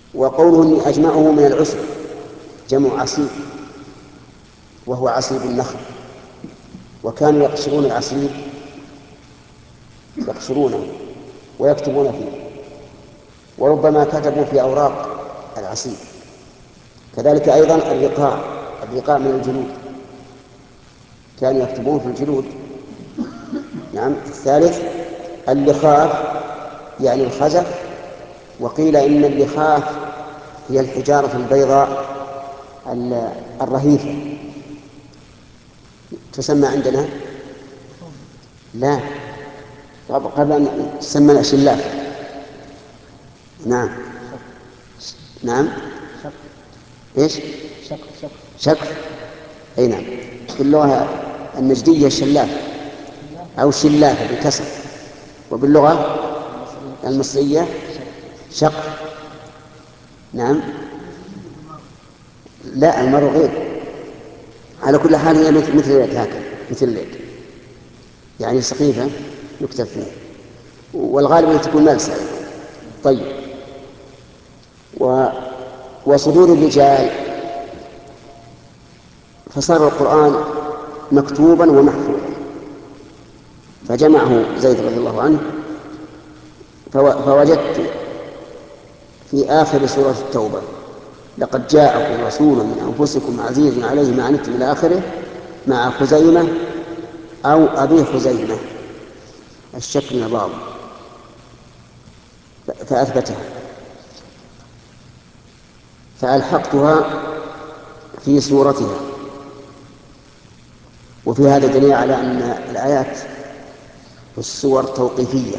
وقوله أجمعه من العسر جمع عصير، وهو عصير النخل، وكانوا يقشرون العصير، يقشرونه ويكتبون فيه، وربما كتبوا في أوراق العصير. كذلك أيضا الرقاع من الجلود، كانوا يكتبون في الجلود. نعم. الثالث اللخاف يعني الخزف، وقيل إن اللخاف هي الحجارة البيضاء الرهيفة، تسمى عندنا لا قبل أن تسمى شلاف. نعم. نعم. إيش؟ شكر. أي نعم. في اللغة النجدية شلاف أو شلافة بالكسر، وباللغة المصرية شقر. نعم. لا، المرء غير. على كل حال هي مثل اليد، هكذا مثل اليد، يعني سقيفة يكتب فيها، والغالب أن تكون ملسة. طيب. وصدور الرجال، فصار القرآن مكتوبا ومحفوظا، فجمعه زيد رضي الله عنه، فوجدت في آخر سورة التوبة لقد جاءكم رسول من أنفسكم عزيز عليه ما عنتم إلى آخره، مع خزيمة أو أبي خزيمة، الشك من بعض، فأثبتها، فألحقتها في سورتها. وفي هذا دليل على أن الآيات في السور توقيفية،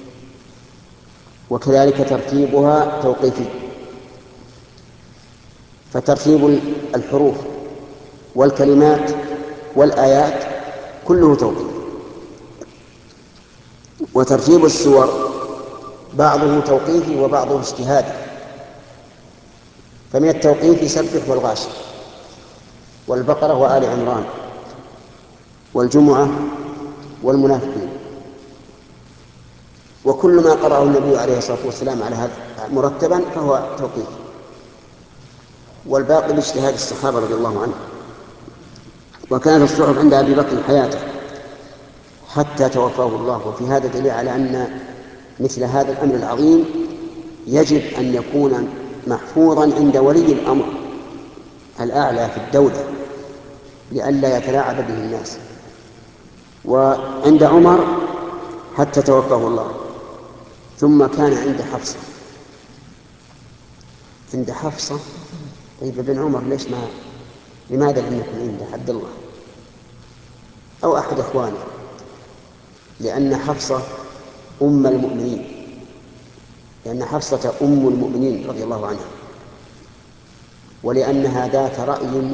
وكذلك ترتيبها توقيفي، فترتيب الحروف والكلمات والآيات كله توقيف، وترتيب السور بعضه توقيفي وبعضه اجتهادي. فمن التوقيف يسبح والغاشية والبقرة وآل عمران والجمعة والمنافقين، وكل ما قرأه النبي عليه الصلاة والسلام على هذا مرتبا فهو توقيف، والباقي باجتهاد الصحابة رضي الله عنهم. وكانت الصحف عند أبي بكر حياته حتى توفاه الله. وفي هذا دليل على أن مثل هذا الأمر العظيم يجب أن يكون محفوظا عند ولي الأمر الأعلى في الدولة لئلا يتلاعب به الناس. وعند عمر حتى توفاه الله، ثم كان عند حفصة. عند حفصة. طيب ابن عمر لماذا لم يكن عنده عبد الله أو أحد إخوانه؟ لأن حفصة أم المؤمنين، لأن حفصة أم المؤمنين رضي الله عنها، ولأنها ذات رأي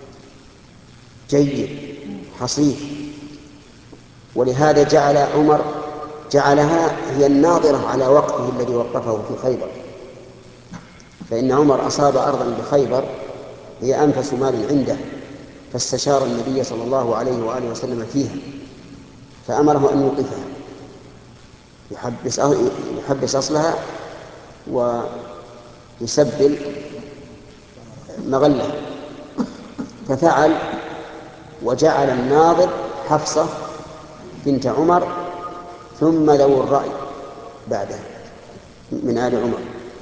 جيد حصيف، ولهذا جعل عمر جعلها هي الناظرة على وقته الذي وقفه في خيبر، فإن عمر أصاب أرضا بخيبر هي أنفس مال عنده، فاستشار النبي صلى الله عليه وآله وسلم فيها، فأمره أن يوقفها، يحبس أصلها ويسبل مغلة، ففعل، وجعل الناظر حفصة بنت عمر، ثم ذو الرأي بعدها من آل عمر.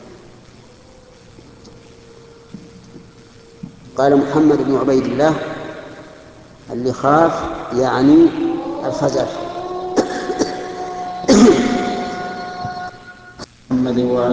قال محمد بن عبيد الله: اللي خاف يعني الخزف.